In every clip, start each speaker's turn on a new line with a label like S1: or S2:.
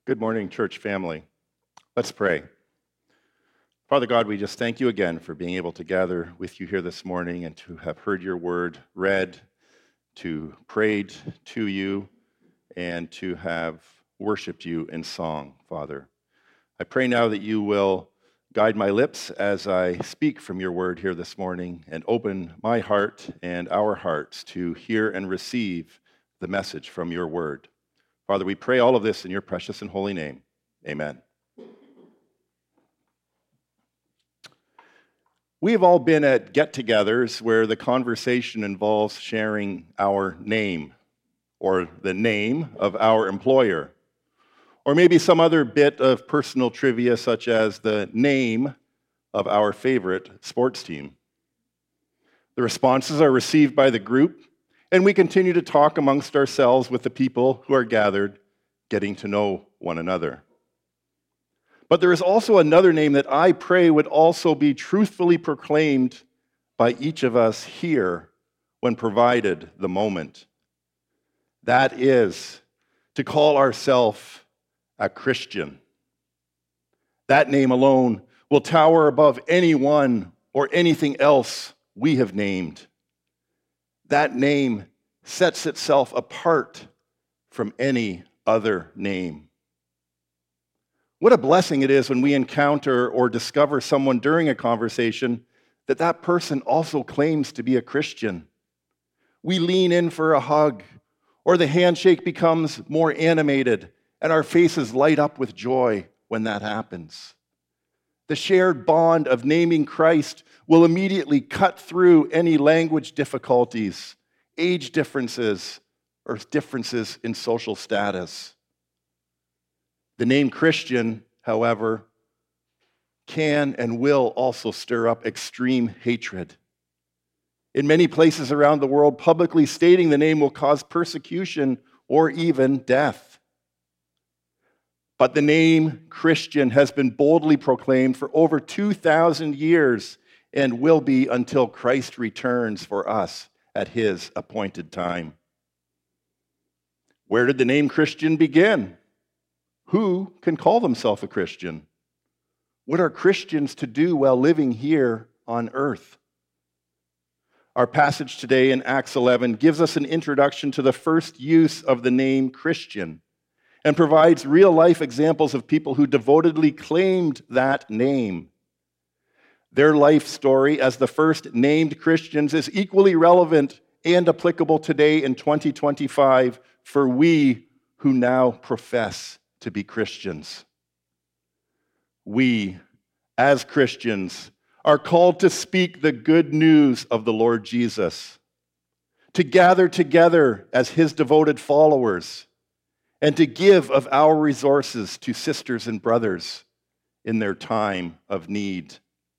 S1: Good morning, church family. Let's pray. Father God, we just thank you again for being able to gather with you here this morning and to have heard your word read, to prayed to you, and to have worshiped you in song, Father. I pray now that you will guide my lips as I speak from your word here this morning and open my heart and our hearts to hear and receive the message from your word. Father, we pray all of this in your precious and holy name. Amen. We have all been at get-togethers where the conversation involves sharing our name or the name of our employer, or maybe some other bit of personal trivia such as the name of our favorite sports team. The responses are received by the group, and we continue to talk amongst ourselves with the people who are gathered, getting to know one another. But there is also another name that I pray would also be truthfully proclaimed by each of us here when provided the moment. That is to call ourselves a Christian. That name alone will tower above anyone or anything else we have named. That name sets itself apart from any other name. What a blessing it is when we encounter or discover someone during a conversation that person also claims to be a Christian. We lean in for a hug, or the handshake becomes more animated, and our faces light up with joy when that happens. The shared bond of naming Christ will immediately cut through any language difficulties, age differences, or differences in social status. The name Christian, however, can and will also stir up extreme hatred. In many places around the world, publicly stating the name will cause persecution or even death. But the name Christian has been boldly proclaimed for over 2,000 years and will be until Christ returns for us at his appointed time. Where did the name Christian begin? Who can call themselves a Christian? What are Christians to do while living here on earth? Our passage today in Acts 11 gives us an introduction to the first use of the name Christian and provides real-life examples of people who devotedly claimed that name. Their life story as the first named Christians is equally relevant and applicable today in 2025 for we who now profess to be Christians. We, as Christians, are called to speak the good news of the Lord Jesus, to gather together as his devoted followers, and to give of our resources to sisters and brothers in their time of need.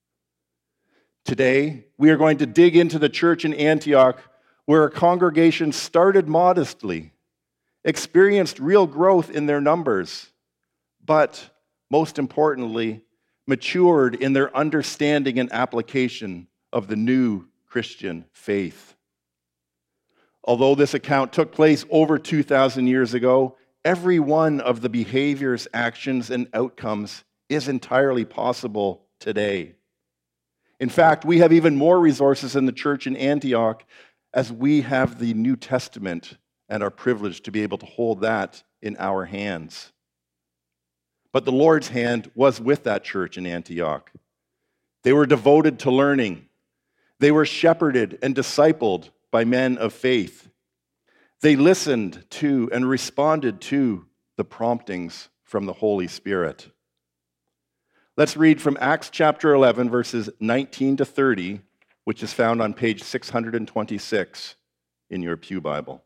S1: Today, we are going to dig into the church in Antioch, where a congregation started modestly, experienced real growth in their numbers, but most importantly, matured in their understanding and application of the new Christian faith. Although this account took place over 2,000 years ago, every one of the behaviors, actions, and outcomes is entirely possible today. In fact, we have even more resources in the church in Antioch as we have the New Testament and are privileged to be able to hold that in our hands. But the Lord's hand was with that church in Antioch. They were devoted to learning. They were shepherded and discipled by men of faith. They listened to and responded to the promptings from the Holy Spirit. Let's read from Acts chapter 11, verses 19 to 30, which is found on page 626 in your Pew Bible.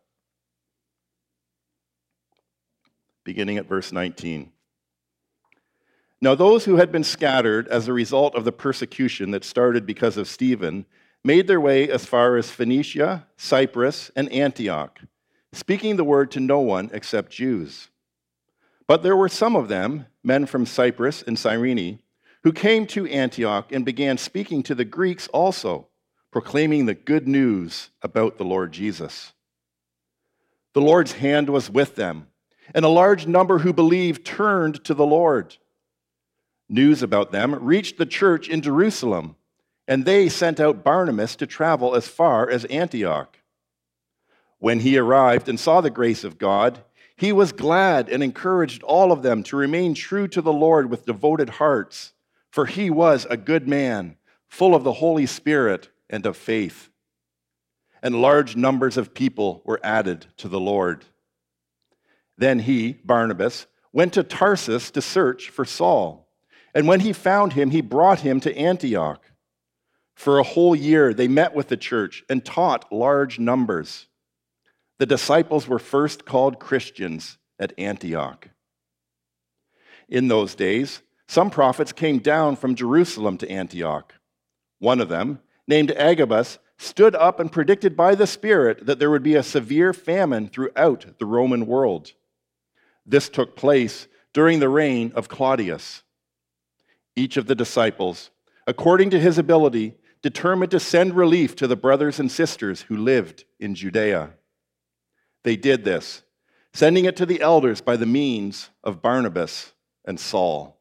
S1: Beginning at verse 19. Now those who had been scattered as a result of the persecution that started because of Stephen made their way as far as Phoenicia, Cyprus, and Antioch, speaking the word to no one except Jews. But there were some of them, men from Cyprus and Cyrene, who came to Antioch and began speaking to the Greeks also, proclaiming the good news about the Lord Jesus. The Lord's hand was with them, and a large number who believed turned to the Lord. News about them reached the church in Jerusalem, and they sent out Barnabas to travel as far as Antioch. When he arrived and saw the grace of God, he was glad and encouraged all of them to remain true to the Lord with devoted hearts, for he was a good man, full of the Holy Spirit and of faith. And large numbers of people were added to the Lord. Then he, Barnabas, went to Tarsus to search for Saul. And when he found him, he brought him to Antioch. For a whole year they met with the church and taught large numbers. The disciples were first called Christians at Antioch. In those days, some prophets came down from Jerusalem to Antioch. One of them, named Agabus, stood up and predicted by the Spirit that there would be a severe famine throughout the Roman world. This took place during the reign of Claudius. Each of the disciples, according to his ability, determined to send relief to the brothers and sisters who lived in Judea. They did this, sending it to the elders by the means of Barnabas and Saul.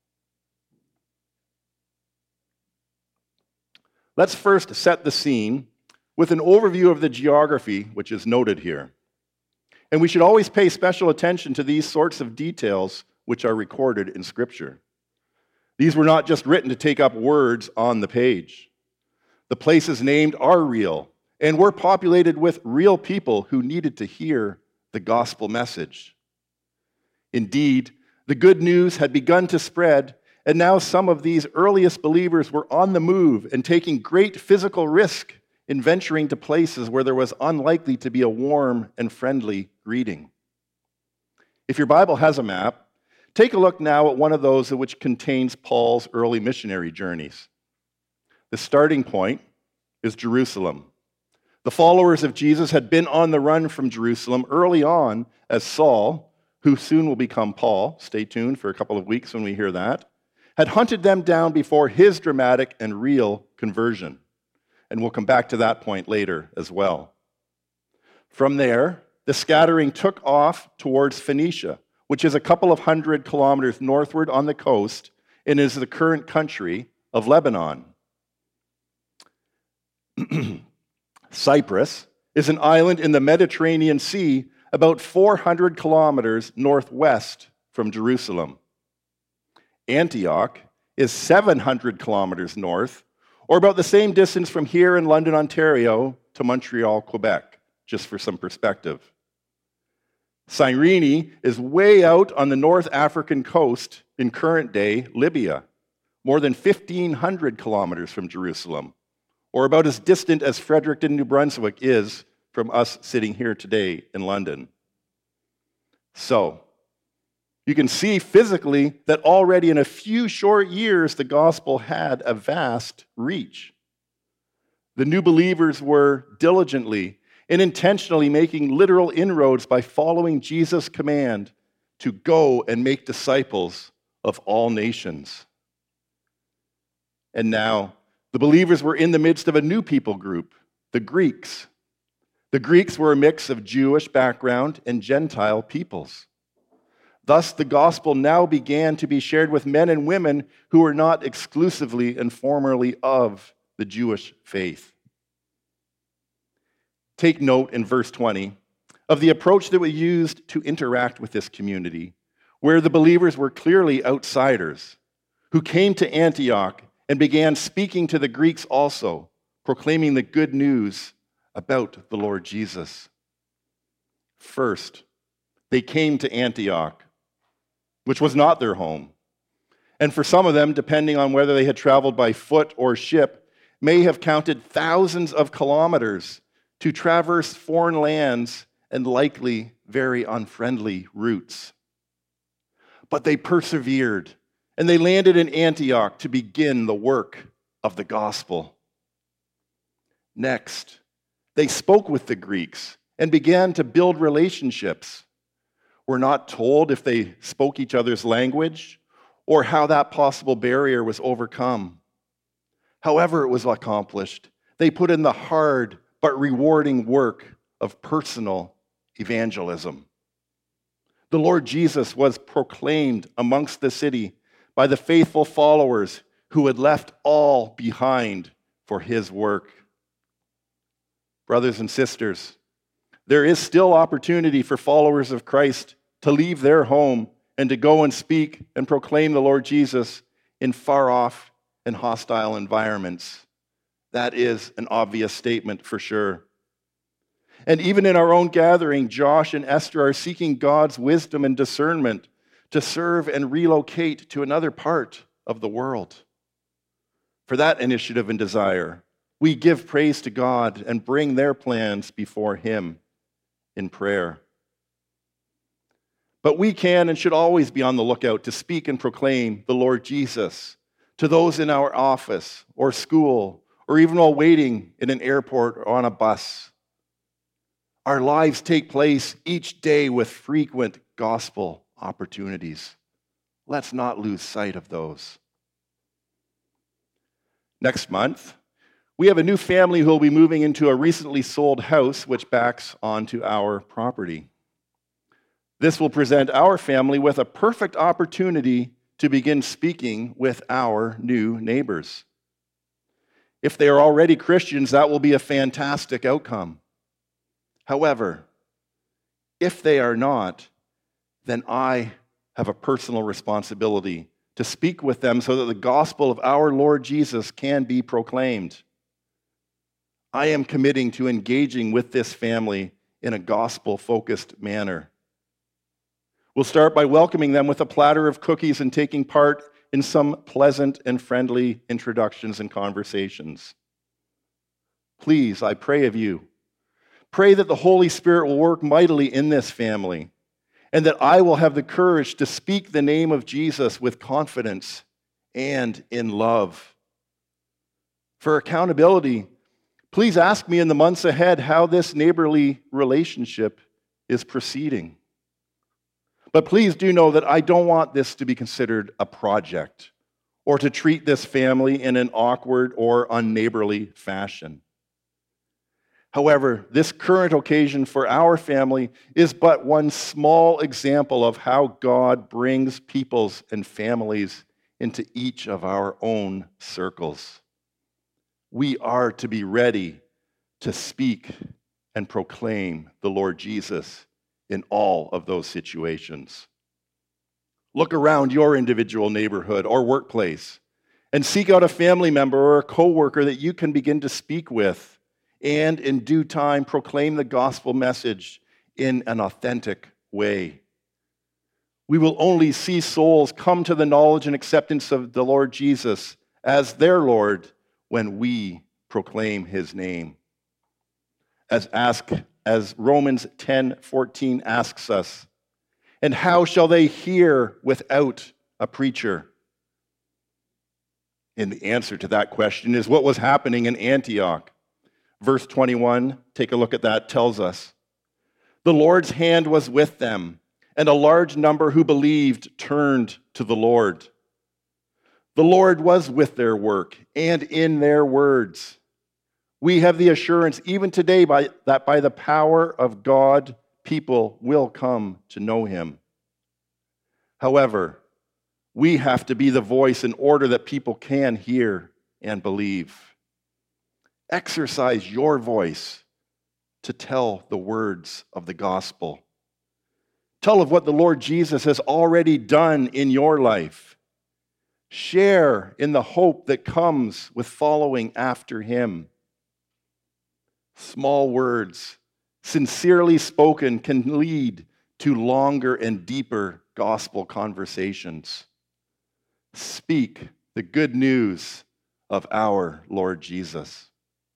S1: Let's first set the scene with an overview of the geography which is noted here. And we should always pay special attention to these sorts of details which are recorded in Scripture. These were not just written to take up words on the page. The places named are real and were populated with real people who needed to hear the gospel message. Indeed, the good news had begun to spread, and now some of these earliest believers were on the move and taking great physical risk in venturing to places where there was unlikely to be a warm and friendly greeting. If your Bible has a map, take a look now at one of those which contains Paul's early missionary journeys. The starting point is Jerusalem. The followers of Jesus had been on the run from Jerusalem early on as Saul, who soon will become Paul, stay tuned for a couple of weeks when we hear that, had hunted them down before his dramatic and real conversion. And we'll come back to that point later as well. From there, the scattering took off towards Phoenicia, which is a couple of 100 kilometers northward on the coast and is the current country of Lebanon. Cyprus is an island in the Mediterranean Sea about 400 kilometers northwest from Jerusalem. Antioch is 700 kilometers north, or about the same distance from here in London, Ontario to Montreal, Quebec, just for some perspective. Cyrene is way out on the North African coast in current-day Libya, more than 1,500 kilometers from Jerusalem, or about as distant as Fredericton, New Brunswick is from us sitting here today in London. So, you can see physically that already in a few short years, the gospel had a vast reach. The new believers were diligently and intentionally making literal inroads by following Jesus' command to go and make disciples of all nations. And now, the believers were in the midst of a new people group, the Greeks. The Greeks were a mix of Jewish background and Gentile peoples. Thus, the gospel now began to be shared with men and women who were not exclusively and formerly of the Jewish faith. Take note in verse 20 of the approach that was used to interact with this community, where the believers were clearly outsiders who came to Antioch and began speaking to the Greeks also, proclaiming the good news about the Lord Jesus. First, they came to Antioch, which was not their home. And for some of them, depending on whether they had traveled by foot or ship, may have counted thousands of kilometers to traverse foreign lands and likely very unfriendly routes. But they persevered, and they landed in Antioch to begin the work of the gospel. Next, they spoke with the Greeks and began to build relationships. We're not told if they spoke each other's language or how that possible barrier was overcome. However it was accomplished, they put in the hard but rewarding work of personal evangelism. The Lord Jesus was proclaimed amongst the city by the faithful followers who had left all behind for his work. Brothers and sisters, there is still opportunity for followers of Christ to leave their home and to go and speak and proclaim the Lord Jesus in far-off and hostile environments. That is an obvious statement for sure. And even in our own gathering, Josh and Esther are seeking God's wisdom and discernment to serve and relocate to another part of the world. For that initiative and desire, we give praise to God and bring their plans before him in prayer. But we can and should always be on the lookout to speak and proclaim the Lord Jesus to those in our office or school or even while waiting in an airport or on a bus. Our lives take place each day with frequent gospel opportunities. Let's not lose sight of those. Next month, we have a new family who will be moving into a recently sold house which backs onto our property. This will present our family with a perfect opportunity to begin speaking with our new neighbors. If they are already Christians, that will be a fantastic outcome. However, if they are not, then I have a personal responsibility to speak with them so that the gospel of our Lord Jesus can be proclaimed. I am committing to engaging with this family in a gospel-focused manner. We'll start by welcoming them with a platter of cookies and taking part in some pleasant and friendly introductions and conversations. Please, I pray of you, pray that the Holy Spirit will work mightily in this family and that I will have the courage to speak the name of Jesus with confidence and in love. For accountability, please ask me in the months ahead how this neighborly relationship is proceeding. But please do know that I don't want this to be considered a project or to treat this family in an awkward or unneighborly fashion. However, this current occasion for our family is but one small example of how God brings peoples and families into each of our own circles. We are to be ready to speak and proclaim the Lord Jesus in all of those situations. Look around your individual neighborhood or workplace and seek out a family member or a coworker that you can begin to speak with and in due time proclaim the gospel message in an authentic way. We will only see souls come to the knowledge and acceptance of the Lord Jesus as their Lord when we proclaim his name. As Romans 10:14 asks us, and how shall they hear without a preacher? And the answer to that question is what was happening in Antioch. Verse 21, take a look at that, tells us, the Lord's hand was with them, and a large number who believed turned to the Lord. The Lord was with their work and in their words. We have the assurance even today that by the power of God, people will come to know him. However, we have to be the voice in order that people can hear and believe. Exercise your voice to tell the words of the gospel. Tell of what the Lord Jesus has already done in your life. Share in the hope that comes with following after him. Small words, sincerely spoken, can lead to longer and deeper gospel conversations. Speak the good news of our Lord Jesus.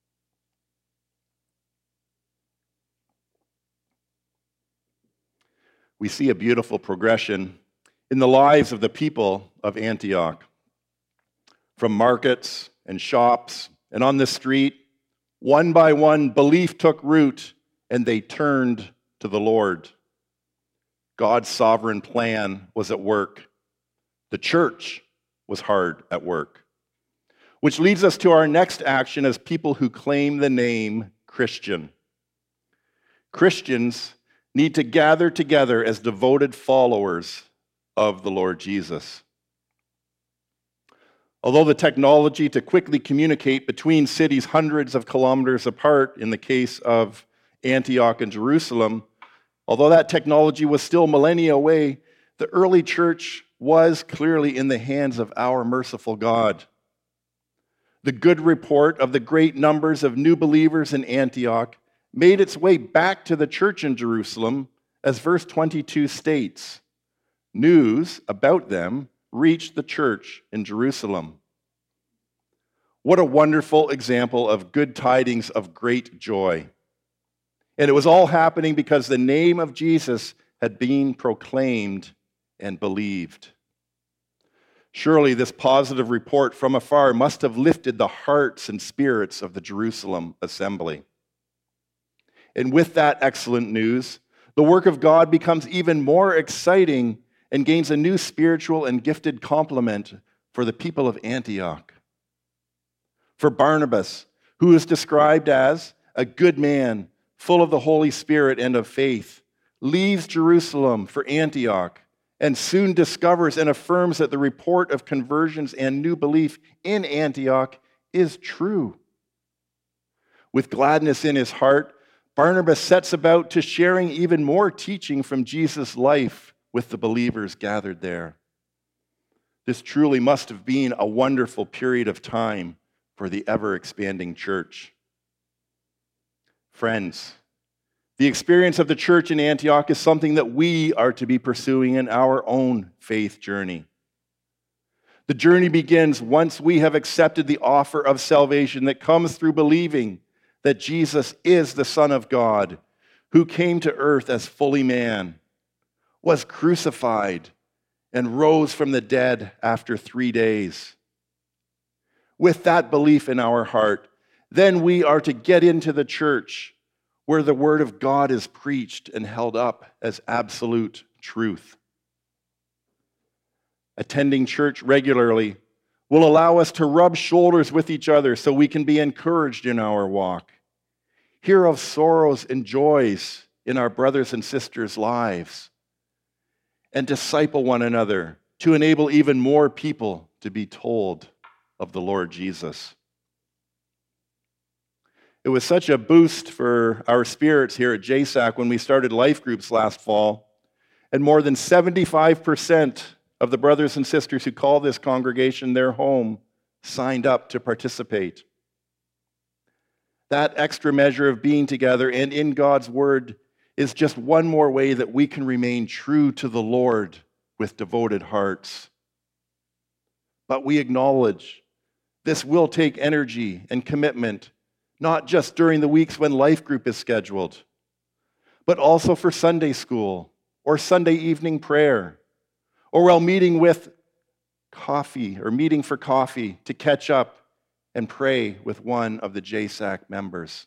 S1: We see a beautiful progression in the lives of the people of Antioch. From markets and shops and on the street, one by one, belief took root and they turned to the Lord. God's sovereign plan was at work. The church was hard at work. Which leads us to our next action as people who claim the name Christian. Christians need to gather together as devoted followers of the Lord Jesus. Although the technology to quickly communicate between cities hundreds of kilometers apart in the case of Antioch and Jerusalem, although that technology was still millennia away, the early church was clearly in the hands of our merciful God. The good report of the great numbers of new believers in Antioch made its way back to the church in Jerusalem, as verse 22 states. News about them reached the church in Jerusalem. What a wonderful example of good tidings of great joy. And it was all happening because the name of Jesus had been proclaimed and believed. Surely this positive report from afar must have lifted the hearts and spirits of the Jerusalem assembly. And with that excellent news, the work of God becomes even more exciting and gains a new spiritual and gifted complement for the people of Antioch. For Barnabas, who is described as a good man, full of the Holy Spirit and of faith, leaves Jerusalem for Antioch and soon discovers and affirms that the report of conversions and new belief in Antioch is true. With gladness in his heart, Barnabas sets about to sharing even more teaching from Jesus' life with the believers gathered there. This truly must have been a wonderful period of time for the ever-expanding church. Friends, the experience of the church in Antioch is something that we are to be pursuing in our own faith journey. The journey begins once we have accepted the offer of salvation that comes through believing that Jesus is the Son of God, who came to earth as fully man, was crucified, and rose from the dead after 3 days. With that belief in our heart, then we are to get into the church where the Word of God is preached and held up as absolute truth. Attending church regularly will allow us to rub shoulders with each other so we can be encouraged in our walk, hear of sorrows and joys in our brothers and sisters' lives, and disciple one another to enable even more people to be told of the Lord Jesus. It was such a boost for our spirits here at JSAC when we started life groups last fall, and more than 75% of the brothers and sisters who call this congregation their home signed up to participate. That extra measure of being together and in God's Word is just one more way that we can remain true to the Lord with devoted hearts. But we acknowledge this will take energy and commitment, not just during the weeks when life group is scheduled, but also for Sunday school or Sunday evening prayer, or while meeting for coffee to catch up and pray with one of the JSAC members.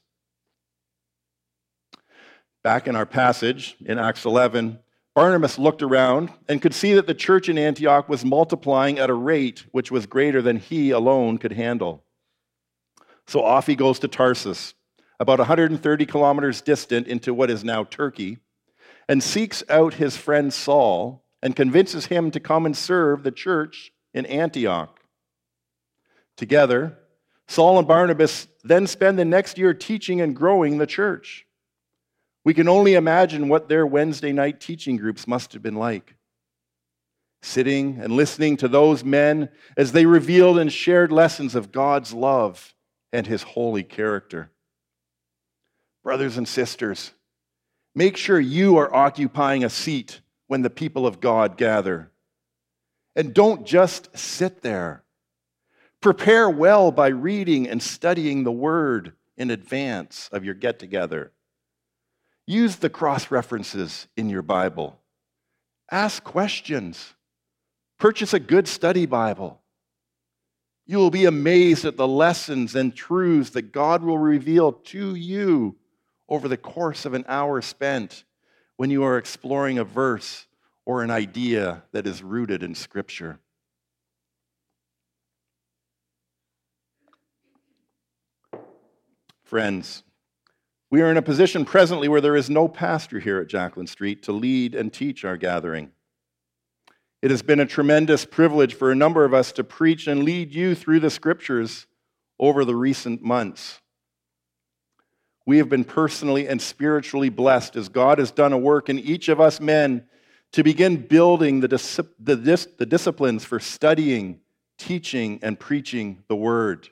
S1: Back in our passage in Acts 11, Barnabas looked around and could see that the church in Antioch was multiplying at a rate which was greater than he alone could handle. So off he goes to Tarsus, about 130 kilometers distant into what is now Turkey, and seeks out his friend Saul and convinces him to come and serve the church in Antioch. Together, Saul and Barnabas then spend the next year teaching and growing the church. We can only imagine what their Wednesday night teaching groups must have been like. Sitting and listening to those men as they revealed and shared lessons of God's love and His holy character. Brothers and sisters, make sure you are occupying a seat when the people of God gather. And don't just sit there. Prepare well by reading and studying the Word in advance of your get-together. Use the cross-references in your Bible. Ask questions. Purchase a good study Bible. You will be amazed at the lessons and truths that God will reveal to you over the course of an hour spent when you are exploring a verse or an idea that is rooted in Scripture. Friends, We are in a position presently where there is no pastor here at Jacqueline Street to lead and teach our gathering. It has been a tremendous privilege for a number of us to preach and lead you through the scriptures over the recent months. We have been personally and spiritually blessed as God has done a work in each of us men to begin building the disciplines for studying, teaching, and preaching the Word.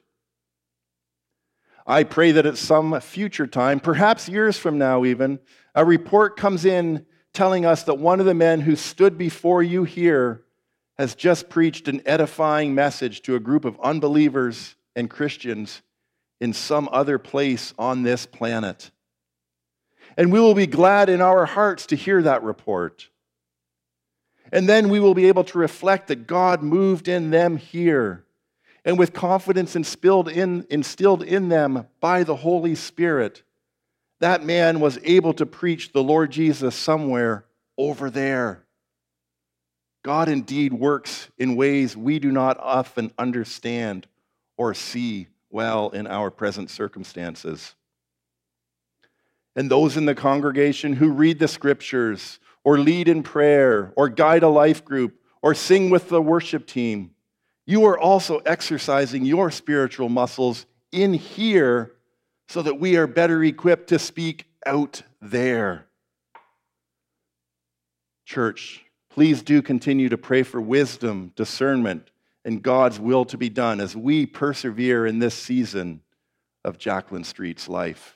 S1: I pray that at some future time, perhaps years from now even, a report comes in telling us that one of the men who stood before you here has just preached an edifying message to a group of unbelievers and Christians in some other place on this planet. And we will be glad in our hearts to hear that report. And then we will be able to reflect that God moved in them here, and with confidence instilled in them by the Holy Spirit, that man was able to preach the Lord Jesus somewhere over there. God indeed works in ways we do not often understand or see well in our present circumstances. And those in the congregation who read the scriptures, or lead in prayer, or guide a life group, or sing with the worship team, you are also exercising your spiritual muscles in here so that we are better equipped to speak out there. Church, please do continue to pray for wisdom, discernment, and God's will to be done as we persevere in this season of Jacqueline Street's life.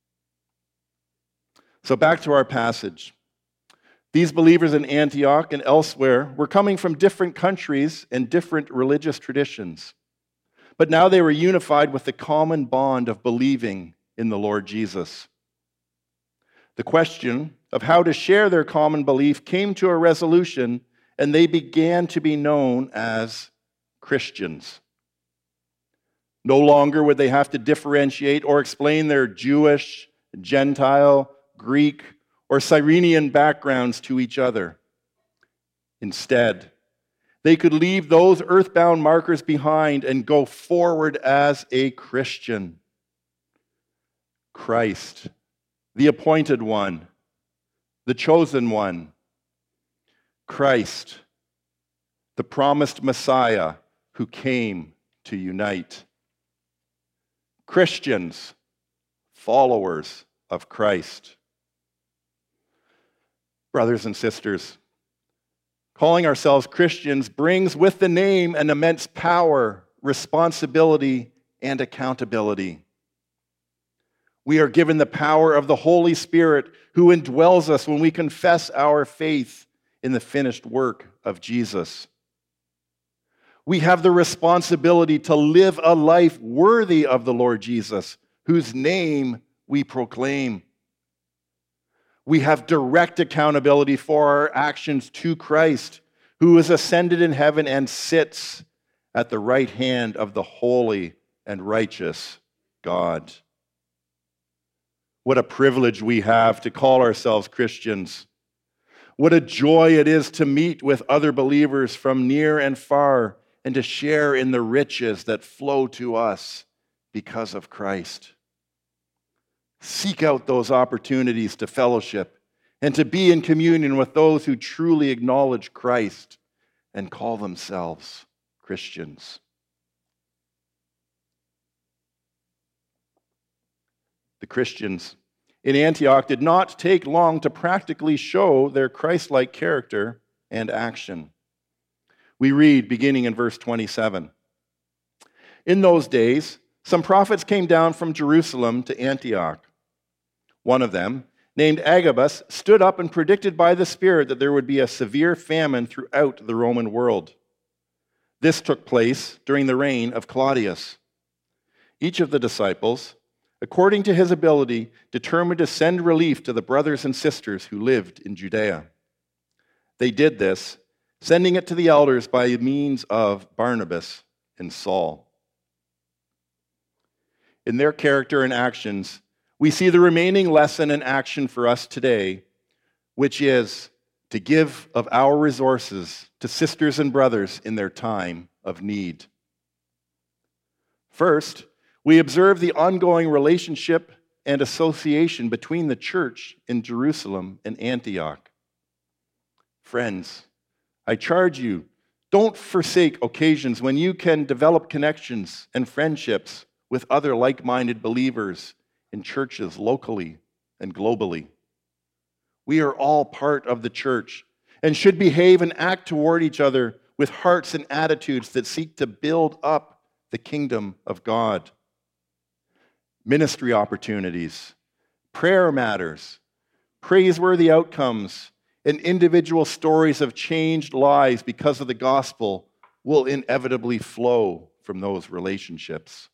S1: So back to our passage. These believers in Antioch and elsewhere were coming from different countries and different religious traditions. But now they were unified with the common bond of believing in the Lord Jesus. The question of how to share their common belief came to a resolution, and they began to be known as Christians. No longer would they have to differentiate or explain their Jewish, Gentile, Greek, or Cyrenian backgrounds to each other. Instead, they could leave those earthbound markers behind and go forward as a Christian. Christ, the appointed one, the chosen one. Christ, the promised Messiah who came to unite. Christians, followers of Christ. Brothers and sisters, calling ourselves Christians brings with the name an immense power, responsibility, and accountability. We are given the power of the Holy Spirit who indwells us when we confess our faith in the finished work of Jesus. We have the responsibility to live a life worthy of the Lord Jesus, whose name we proclaim. We have direct accountability for our actions to Christ, who is ascended in heaven and sits at the right hand of the holy and righteous God. What a privilege we have to call ourselves Christians. What a joy it is to meet with other believers from near and far and to share in the riches that flow to us because of Christ. Seek out those opportunities to fellowship and to be in communion with those who truly acknowledge Christ and call themselves Christians. The Christians in Antioch did not take long to practically show their Christ-like character and action. We read, beginning in verse 27, "In those days, some prophets came down from Jerusalem to Antioch. One of them, named Agabus, stood up and predicted by the Spirit that there would be a severe famine throughout the Roman world. This took place during the reign of Claudius. Each of the disciples, according to his ability, determined to send relief to the brothers and sisters who lived in Judea. They did this, sending it to the elders by means of Barnabas and Saul. In their character and actions, we see the remaining lesson and action for us today, which is to give of our resources to sisters and brothers in their time of need. First, we observe the ongoing relationship and association between the church in Jerusalem and Antioch. Friends, I charge you, don't forsake occasions when you can develop connections and friendships with other like-minded believers in churches locally and globally. We are all part of the church and should behave and act toward each other with hearts and attitudes that seek to build up the kingdom of God. Ministry opportunities, prayer matters, praiseworthy outcomes, and individual stories of changed lives because of the gospel will inevitably flow from those relationships.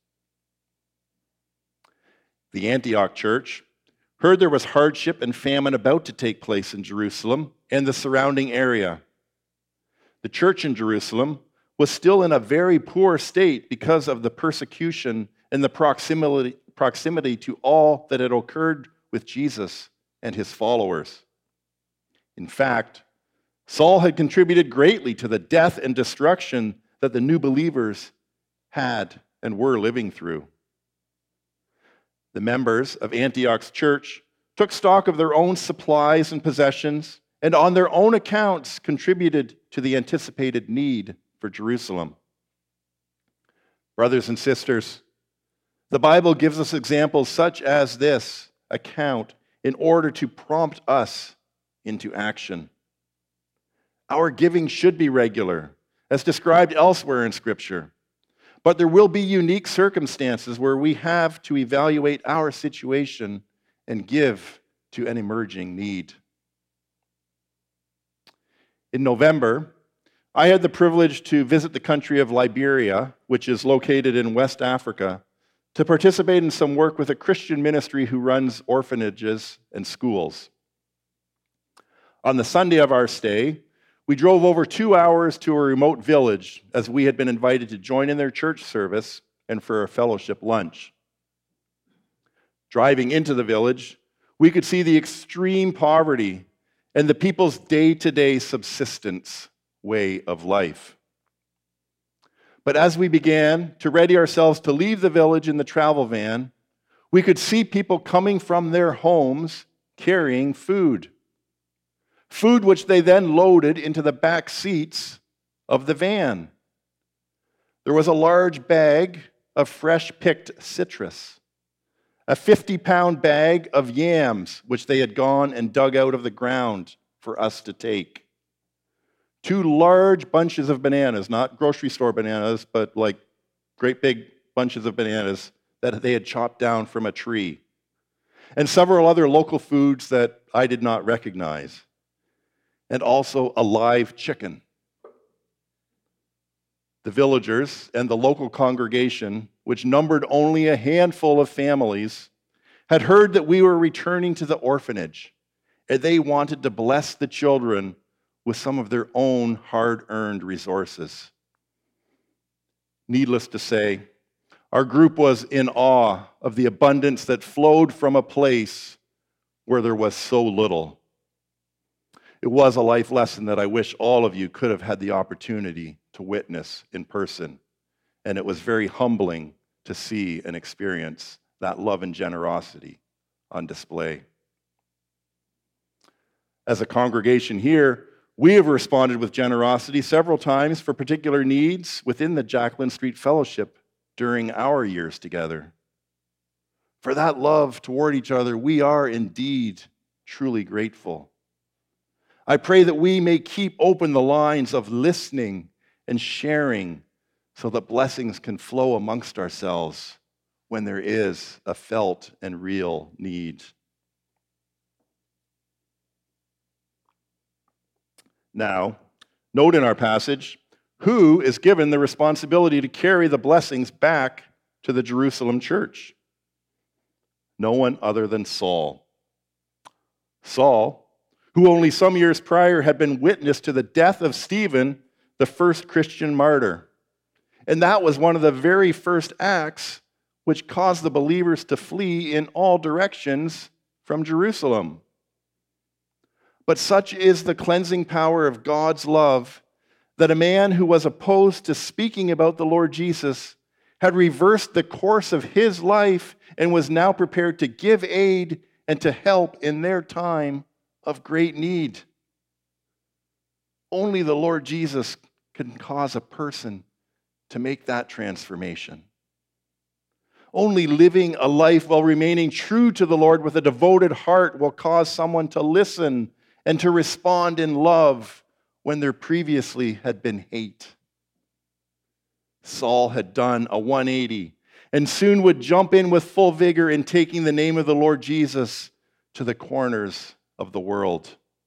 S1: The Antioch church heard there was hardship and famine about to take place in Jerusalem and the surrounding area. The church in Jerusalem was still in a very poor state because of the persecution and the proximity to all that had occurred with Jesus and his followers. In fact, Saul had contributed greatly to the death and destruction that the new believers had and were living through. The members of Antioch's church took stock of their own supplies and possessions, and on their own accounts contributed to the anticipated need for Jerusalem. Brothers and sisters, the Bible gives us examples such as this account in order to prompt us into action. Our giving should be regular, as described elsewhere in Scripture. But there will be unique circumstances where we have to evaluate our situation and give to an emerging need. In November, I had the privilege to visit the country of Liberia, which is located in West Africa, to participate in some work with a Christian ministry who runs orphanages and schools. On the Sunday of our stay, we drove over 2 hours to a remote village as we had been invited to join in their church service and for a fellowship lunch. Driving into the village, we could see the extreme poverty and the people's day-to-day subsistence way of life. But as we began to ready ourselves to leave the village in the travel van, we could see people coming from their homes carrying food. Food which they then loaded into the back seats of the van. There was a large bag of fresh-picked citrus, a 50-pound bag of yams which they had gone and dug out of the ground for us to take, 2 large bunches of bananas, not grocery store bananas, but like great big bunches of bananas that they had chopped down from a tree, and several other local foods that I did not recognize, and also a live chicken. The villagers and the local congregation, which numbered only a handful of families, had heard that we were returning to the orphanage, and they wanted to bless the children with some of their own hard-earned resources. Needless to say, our group was in awe of the abundance that flowed from a place where there was so little. It was a life lesson that I wish all of you could have had the opportunity to witness in person. And it was very humbling to see and experience that love and generosity on display. As a congregation here, we have responded with generosity several times for particular needs within the Jacqueline Street Fellowship during our years together. For that love toward each other, we are indeed truly grateful. I pray that we may keep open the lines of listening and sharing so that blessings can flow amongst ourselves when there is a felt and real need. Now, note in our passage, who is given the responsibility to carry the blessings back to the Jerusalem church? No one other than Saul. Saul, who only some years prior had been witness to the death of Stephen, the first Christian martyr. And that was one of the very first acts which caused the believers to flee in all directions from Jerusalem. But such is the cleansing power of God's love that a man who was opposed to speaking about the Lord Jesus had reversed the course of his life and was now prepared to give aid and to help in their time of great need. Only the Lord Jesus can cause a person to make that transformation. Only living a life while remaining true to the Lord with a devoted heart will cause someone to listen and to respond in love when there previously had been hate. Saul had done a 180 and soon would jump in with full vigor in taking the name of the Lord Jesus to the corners of the world.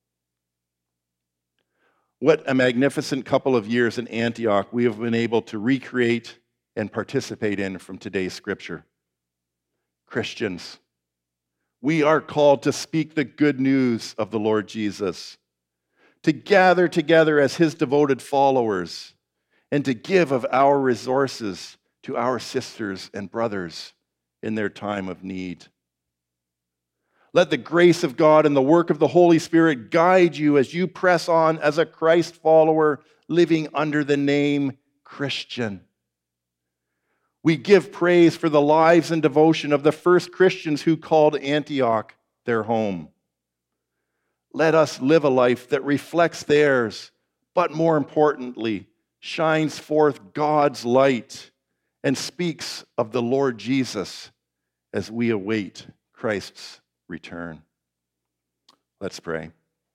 S1: What a magnificent couple of years in Antioch we have been able to recreate and participate in from today's scripture. Christians, we are called to speak the good news of the Lord Jesus, to gather together as his devoted followers, and to give of our resources to our sisters and brothers in their time of need. Let the grace of God and the work of the Holy Spirit guide you as you press on as a Christ follower living under the name Christian. We give praise for the lives and devotion of the first Christians who called Antioch their home. Let us live a life that reflects theirs, but more importantly, shines forth God's light and speaks of the Lord Jesus as we await Christ's return. Let's pray.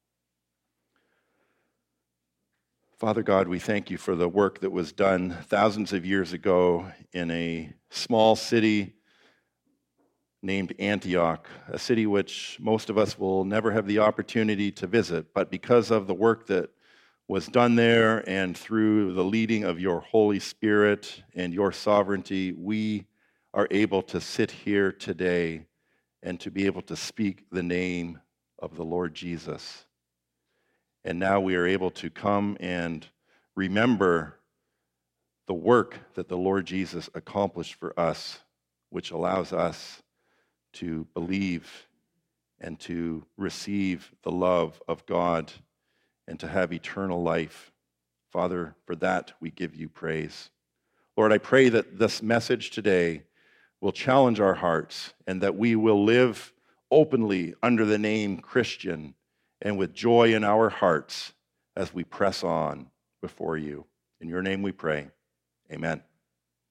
S1: Father God, we thank you for the work that was done thousands of years ago in a small city named Antioch, a city which most of us will never have the opportunity to visit, but because of the work that was done there and through the leading of your Holy Spirit and your sovereignty, we are able to sit here today and to be able to speak the name of the Lord Jesus. And now we are able to come and remember the work that the Lord Jesus accomplished for us, which allows us to believe and to receive the love of God and to have eternal life. Father, for that we give you praise. Lord, I pray that this message today will challenge our hearts and that we will live openly under the name Christian and with joy in our hearts as we press on before you. In your name we pray. Amen.